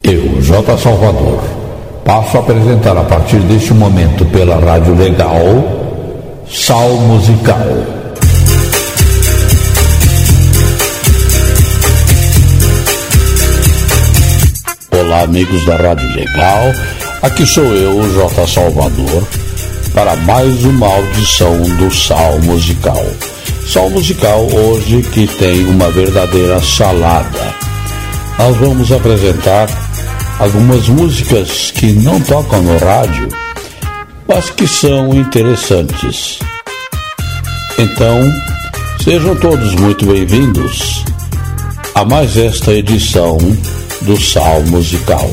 Eu, J. Salvador, passo a apresentar a partir deste momento pela Rádio Legal, Sal Musical. Olá, amigos da Rádio Legal, aqui sou eu, J. Salvador, para mais uma audição do Sal Musical. Sal Musical hoje que tem uma verdadeira salada. Nós vamos apresentar algumas músicas que não tocam no rádio, mas que são interessantes. Então, sejam todos muito bem-vindos a mais esta edição do Sal Musical.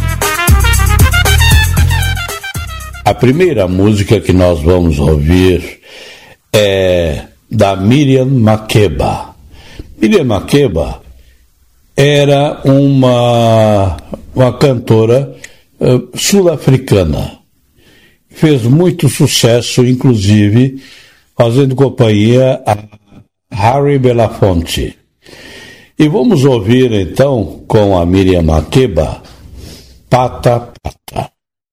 A primeira música que nós vamos ouvir é da Miriam Makeba. Miriam Makeba era uma cantora sul-africana. Fez muito sucesso, inclusive, fazendo companhia a Harry Belafonte. E vamos ouvir, então, com a Miriam Makeba, Pata Pata.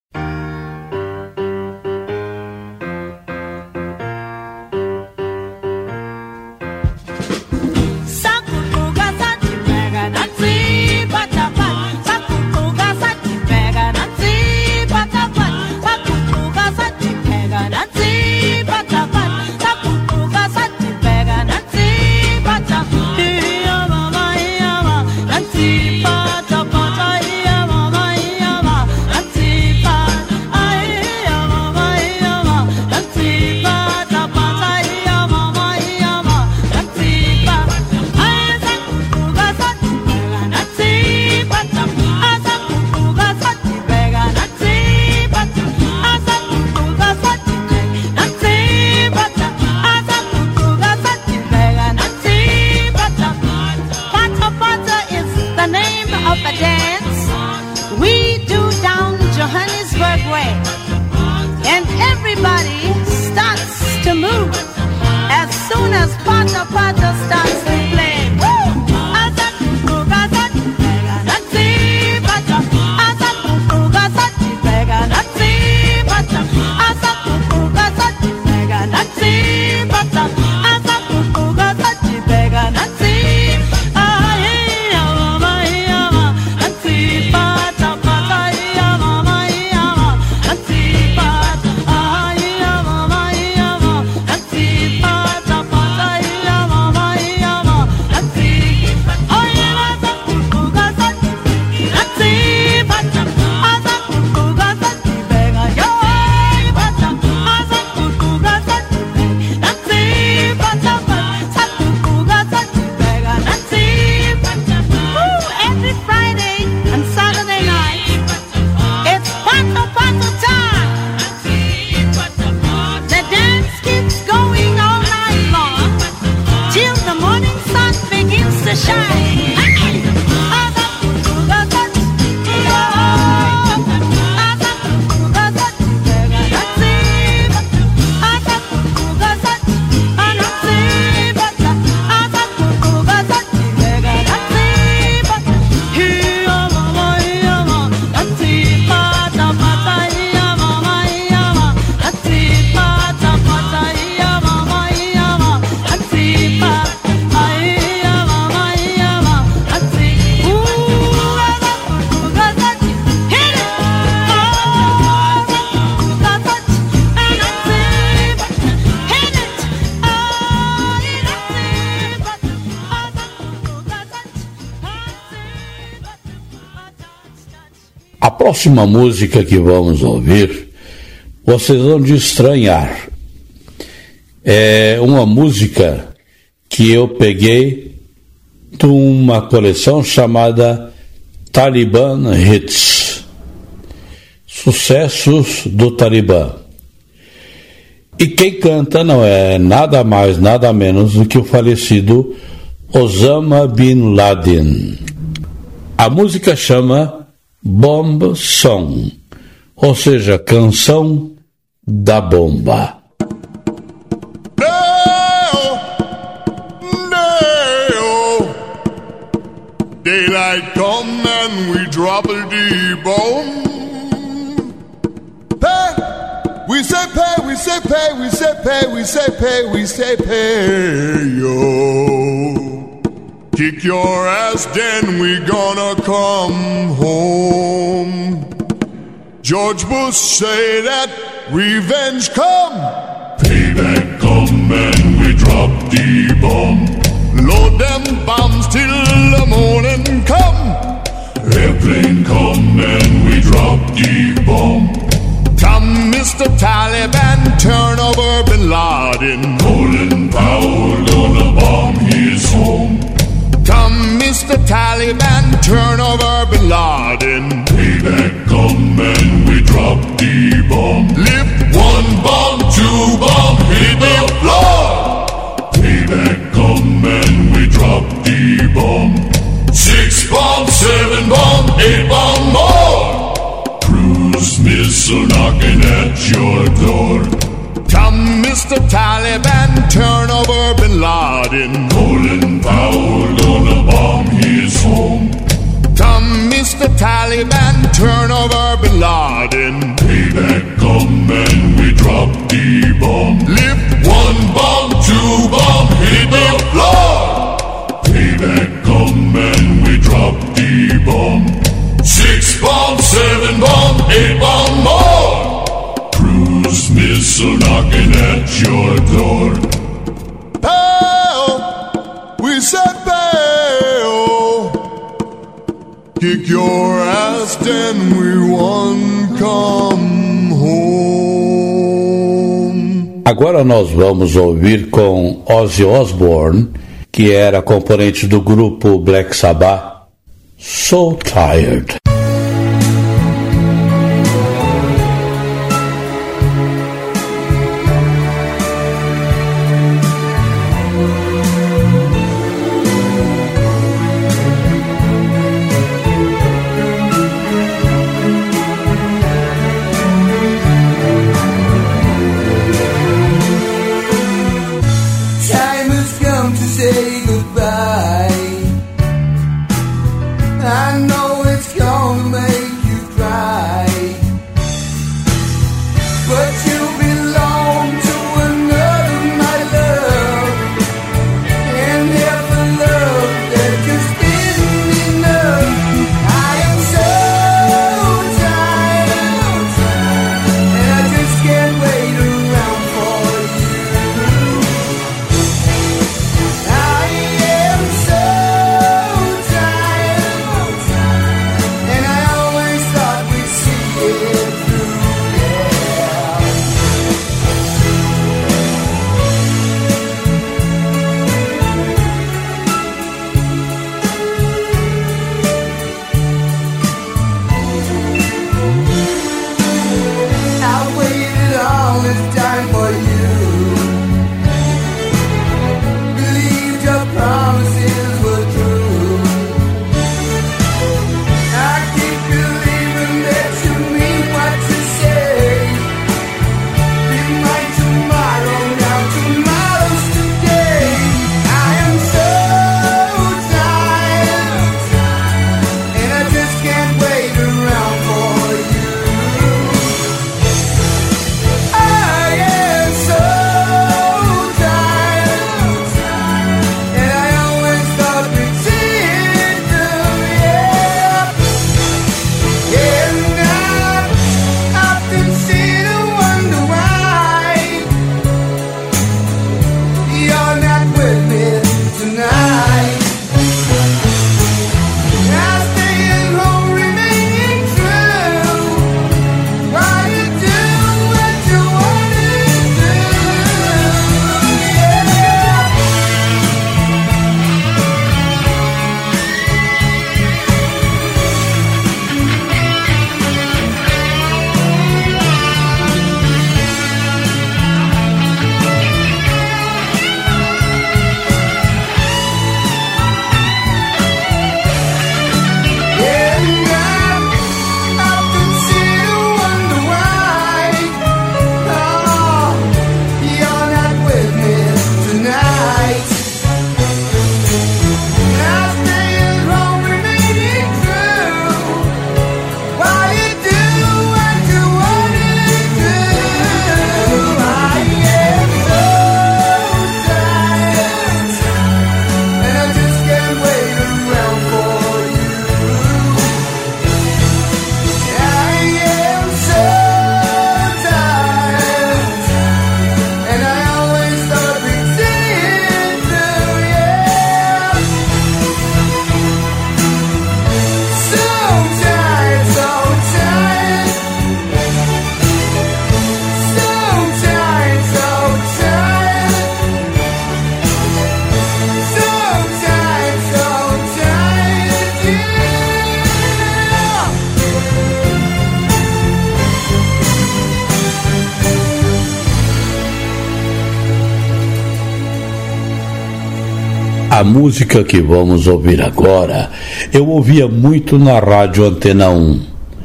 A próxima música que vamos ouvir, vocês vão de estranhar. É uma música que eu peguei de uma coleção chamada Taliban Hits, Sucessos do Talibã. E quem canta não é nada mais, nada menos do que o falecido Osama Bin Laden. A música chama Bomb Song, ou seja, canção da bomba. No, Daylight come and we drop a D-bomb. Pay, we say pay, we say pay, we say pay, we say pay, we say pay, yo. Kick your ass, then we gonna come home. George Bush say that revenge come. Payback come and we drop the bomb. Load them bombs till the morning come. Airplane come and we drop the bomb. Come Mr. Taliban, turn over Bin Laden. Colin Powell gonna bomb his home. Come Mr. Taliban, turn over Bin Laden. Payback come and we drop the bomb. Lift one bomb, two bomb, hit the floor. Payback come and we drop the bomb. 6 bomb, 7 bomb, 8 bomb more. Cruise missile knocking at your door. Come Mr. Taliban, turn over Bin Laden. Colin Powell gonna bomb his home. Come Mr. Taliban, turn over Bin Laden. Payback come and we drop the bomb. Lift one bomb, two bomb, hit the floor. Payback come and we drop the bomb. 6 bomb, 7 bomb, 8 bomb more. Cruise missile knocking at your door. Pow! We said pow! Kick your ass, then we won't come home. Agora nós vamos ouvir com Ozzy Osbourne, que era componente do grupo Black Sabbath, So Tired. I know it's gone. A música que vamos ouvir agora, eu ouvia muito na rádio Antena 1.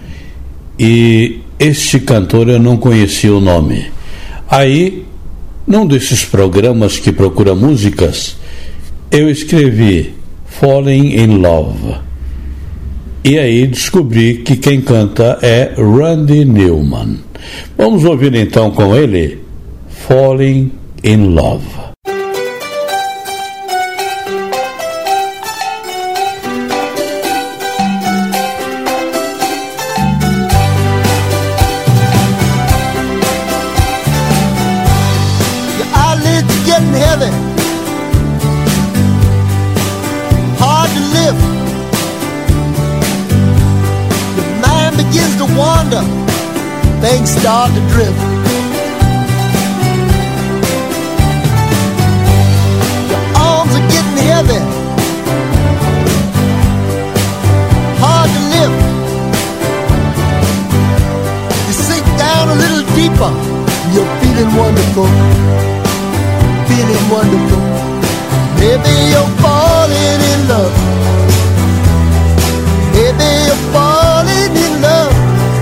E este cantor eu não conhecia o nome. Aí, num desses programas que procura músicas, eu escrevi Falling in Love. E aí descobri que quem canta é Randy Newman. Vamos ouvir então com ele Falling in Love. Heavy, hard to live. Your mind begins to wander, things start to drift. Your arms are getting heavy, hard to live. You sink down a little deeper, you're feeling wonderful. Feeling wonderful. Maybe you're falling in love. Maybe you're falling in love.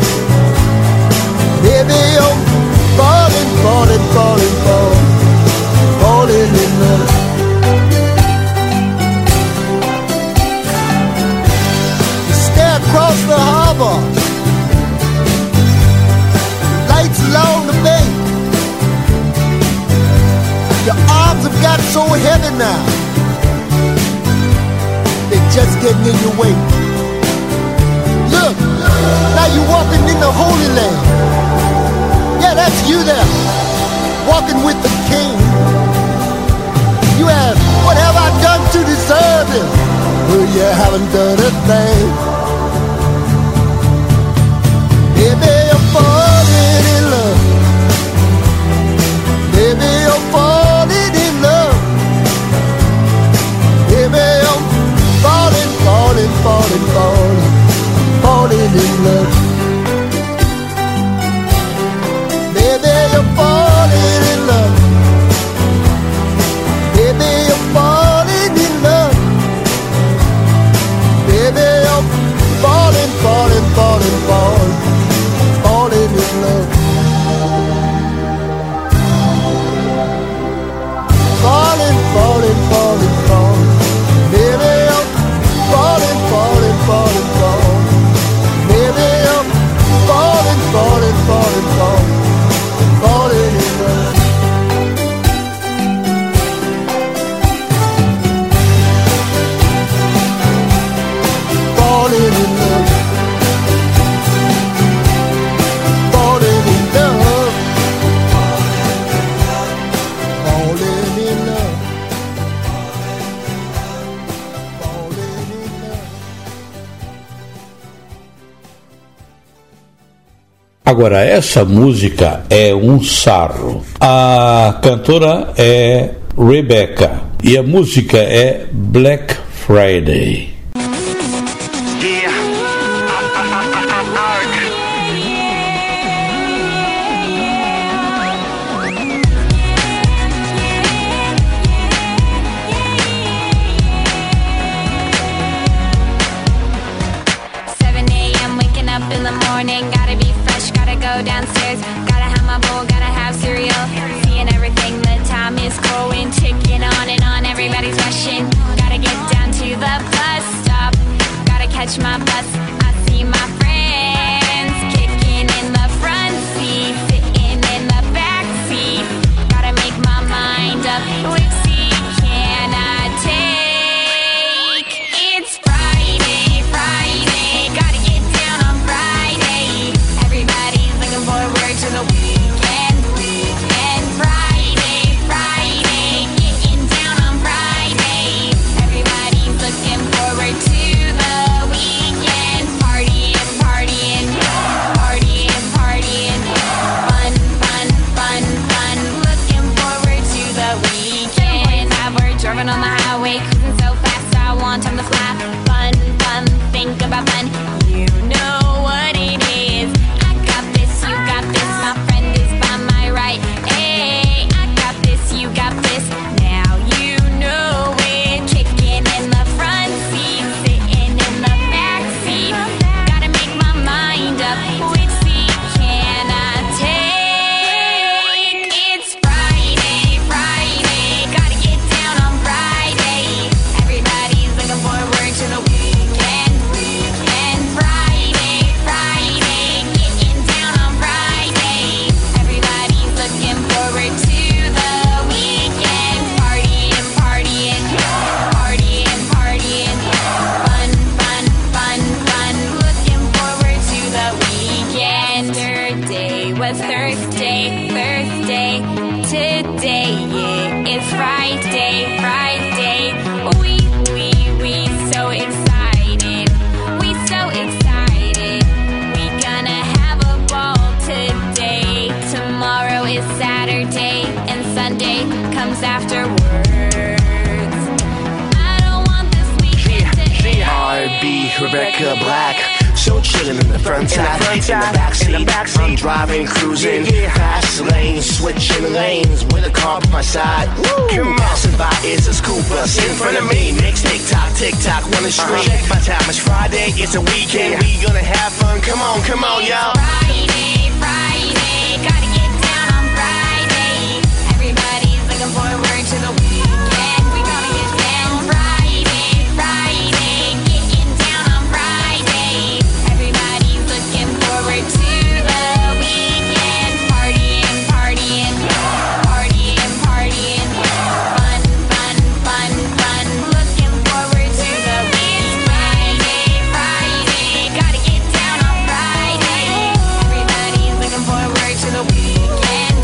Maybe you're falling, falling, falling, falling, falling in love. You stare across the harbor, lights along the bay. Your arms have got so heavy now, they're just getting in your way. Look, now you're walking in the Holy Land. Yeah, that's you there, walking with the King. You ask, what have I done to deserve this? Well, you haven't done a thing. Maybe you're falling in love. Maybe you're falling. Falling, falling, falling, falling in love. Maybe you're falling in love. Maybe you're falling in love. Maybe you're falling, falling, falling, falling, falling in love. Falling, falling, falling, falling. Maybe you're falling, falling, falling, falling. Maybe I'm falling, falling, falling, falling, falling in love. Falling in love. Falling in love. Falling in love. Agora, essa música é um sarro. A cantora é Rebecca e a música é Black Friday. Downstairs, gotta have my bowl, gotta have cereal. Seeing everything, the time is going, ticking on and on. Everybody's rushing, gotta get down to the bus stop. Gotta catch my bus. I see my friends kicking in the front seat, sitting in the back seat. Gotta make my mind up. Which seat can I take? It's Friday, Friday. Gotta get down on Friday. Everybody's looking forward to the weekend, weekend. Friday, Friday. Getting down on Friday. Everybody's looking forward to the weekend. Partying, was Thursday. Today, yeah, it's Friday. We so excited. We gonna have a ball today. Tomorrow is Saturday and Sunday comes afterwards. I don't want this weekend to end. R&B, Rebecca Black. So chillin' in the front side, in the backseat, I'm driving, cruising, fast lane, switching lanes with a car by my side. Come on, passing by is a school bus in front of me. Next tick-tock, wanna street. Check my time, it's Friday, it's a weekend. We gonna have fun, come on, y'all. Friday, gotta get down on Friday. Everybody's looking forward to the weekend. We gonna get down Friday, getting down on Friday. Everybody's looking forward to the weekend. Partying, fun. Looking forward to the weekend. Friday, gotta get down on Friday. Everybody's looking forward to the weekend.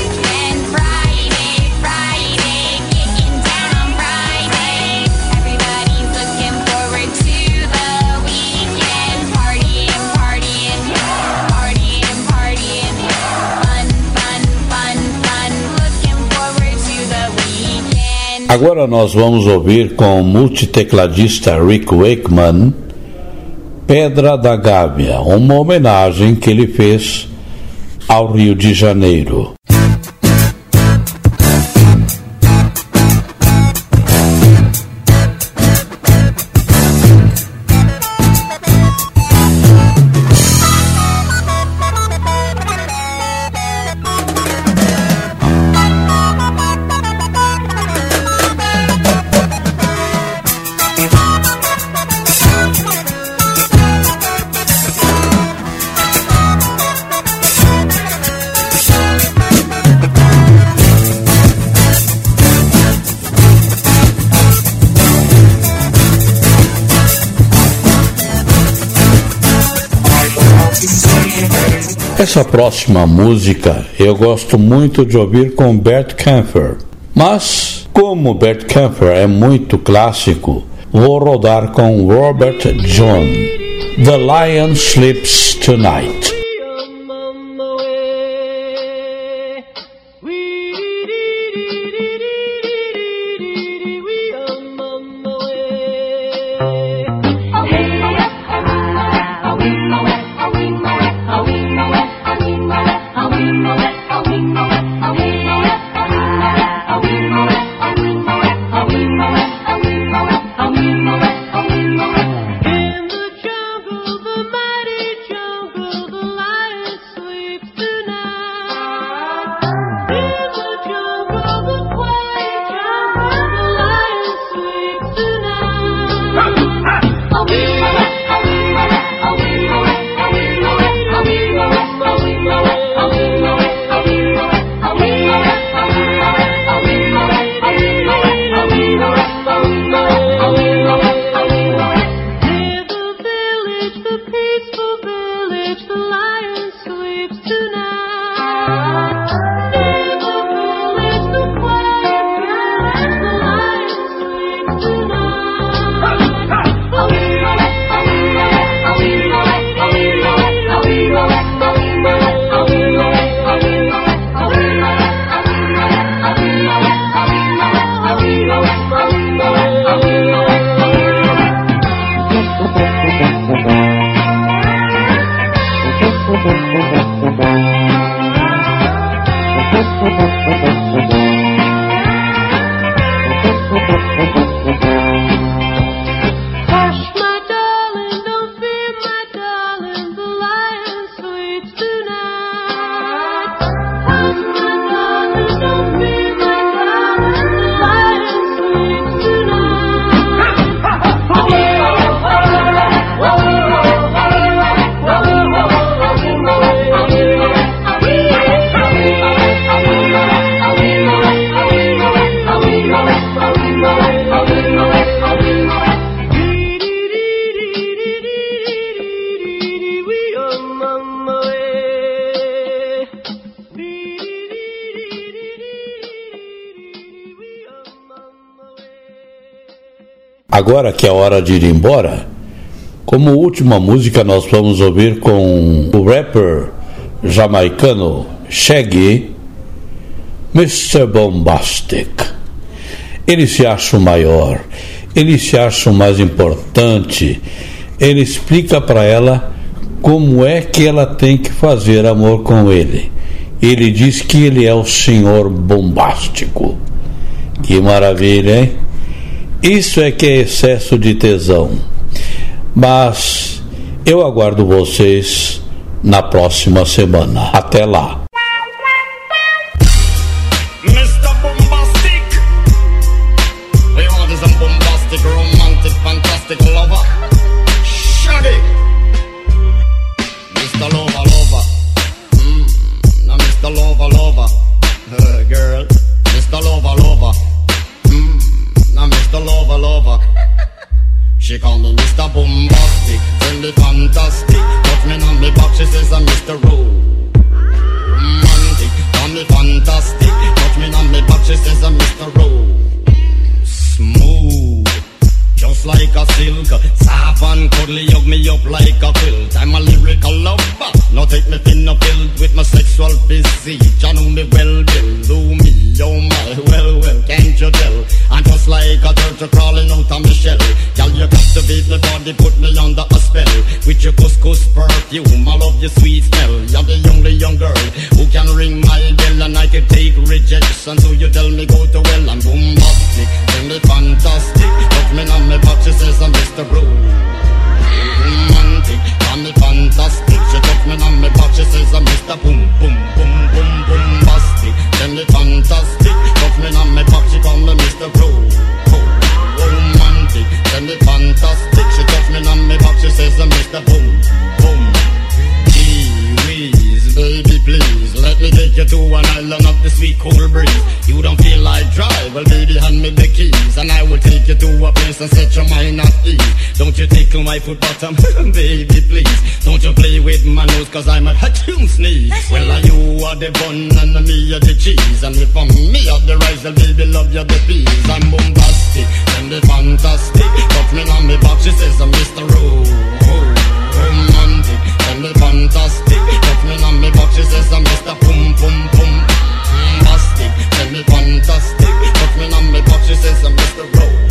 Friday, getting down on Friday. Everybody's looking forward to the weekend. Partying, fun. Looking forward to the weekend. Agora nós vamos ouvir com o multitecladista Rick Wakeman, Pedra da Gávea, uma homenagem que ele fez ao Rio de Janeiro. Essa próxima música eu gosto muito de ouvir com Bert Kaempfer, mas como Bert Kaempfer é muito clássico, vou rodar com Robert John, The Lion Sleeps Tonight. Agora que é hora de ir embora, como última música nós vamos ouvir com o rapper jamaicano Shaggy, Mr. Bombastic. Ele se acha o maior, ele se acha o mais importante. Ele explica para ela como é que ela tem que fazer amor com ele. Ele diz que ele é o senhor bombástico. Que maravilha, hein? Isso é que é excesso de tesão. Mas eu aguardo vocês na próxima semana. Até lá. Mr. Bombastic, we want some bombastic, romantic, fantastic lover. Shaggy, Mr. Lover, lover. Now Mr. Lover, lover. Girl, Mr. Lover, lover. Now Mr. Lover, lover. She call me Mr. Bombastic, tell me fantastic. Touch me on me back, she says I'm Mr. Romantic. Call me fantastic, touch me on me back, she says I'm Mr. Smooth, just like a silk. Soft and cuddly, hug me up like a quilt. I'm a lyrical lover, now take me thin or filled with my sexual physique. You know me well, Bill, do me, oh my, well, can't you tell? I'm just like a turtle crawling out of my shell. Girl, you captivate my body, put me under a spell. With your couscous perfume, I love your sweet smell. You're the only young girl who can ring my bell, and I can take rejection. So you tell me go to well, I'm bombastic, tell me fantastic. Touch me on my back, she says I'm Mr. Romantic. Call me fantastic, she touch me on my back, she says I'm Mr. Boom, boom, boom, boom, bombastic. Tell me fantastic, touch me on my back, she call me Mr. Romantic. Tell me fantastic, she touch me on my back, she says I'm Mr. Boom, boom. Gee-whiz, baby please, let me take you to an island of the sweet cold breeze. You don't feel like drive, well baby hand me the keys, and I will take you to a place and set your mind at ease. Don't you tickle my foot bottom, baby please. Don't you play with my nose, cause I'm a hatchoon sneeze. Well you are the bun and me are the cheese, and if I'm me are the rice, well baby love you the peas. I'm bombastic, and the fantastic. Touch me on me back, she says I'm Mr. Romantic. Tell me fantastic, touch me on me back, she says I'm Mr. Boom, boom, boom. Fantastic, tell me fantastic, touch me on me back, she says I'm Mr.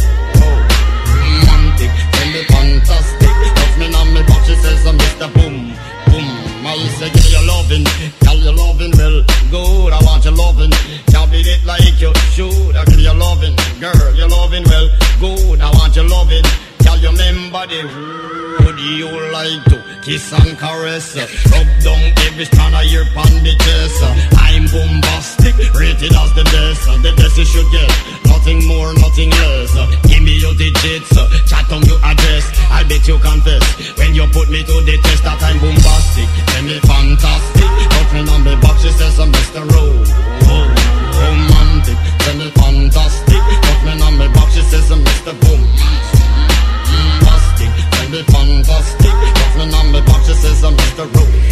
Romantic. Tell me fantastic, touch me on me back, she says I'm Mr. Boom, boom. I say give you loving, tell you loving well, good, I want you loving. Can't beat it like you should, I give you loving, girl, you loving well, good, I want you loving. Tell you remember the would you like to kiss and caress, rub down every strand of your pandy chest. I'm bombastic, rated as the best you should get, nothing more, nothing less. Give me your digits, chat on your address, I bet you confess, when you put me to the test that I'm bombastic. Tell me fantastic, touch me on the box, she says I'm Mr. Romantic. Tell me fantastic, touch me on the box, she says I'm Mr. Bombastic. Tell me fantastic, touch me on the box, she says I'm Mr.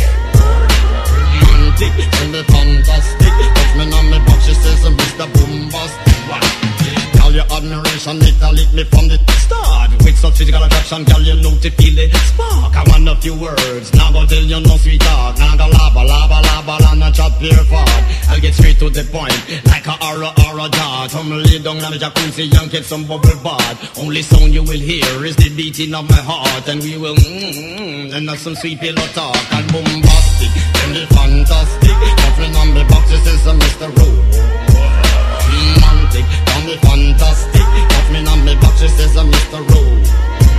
Romantic. Tell me fantastic, touch me on the box, she says I'm Mr. Bombastic. Girl, your admiration, it lit me from the start. With such physical attraction, girl, you know to feel the spark. I want a few words, now go tell you no sweet talk. Now go laba, and a chop your fart. I'll get straight to the point, like a aura dart. Come lay down on the jacuzzi and get some bubble bath. Only sound you will hear is the beating of my heart. And we will, and that's some sweet pillow talk. And bombastic, and the fantastic. Nothing on the box, this is a Mr. Romantic. Call me fantastic, touch me on me back, she says I'm Mr. Romantic.